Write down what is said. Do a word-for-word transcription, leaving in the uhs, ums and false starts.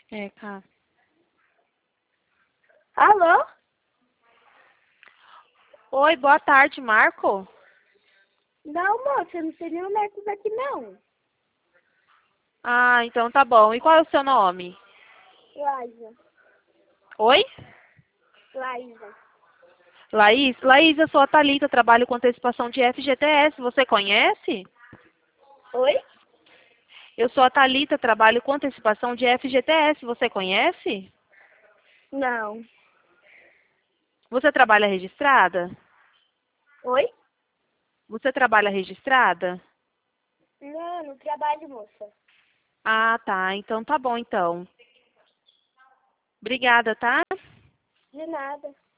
É, cara. Alô? Oi, boa tarde, Marco. Não, moça, não tem nenhum Marcos aqui, não. Ah, então tá bom. E qual é o seu nome? Laísa. Oi? Laísa. Laís? Laís, eu sou a Thalita, trabalho com antecipação de F G T S. Você conhece? Oi? Eu sou a Thalita, trabalho com antecipação de F G T S. Você conhece? Não. Você trabalha registrada? Oi? Você trabalha registrada? Não, não trabalho, moça. Ah, tá. Então tá bom, então. Obrigada, tá? De nada.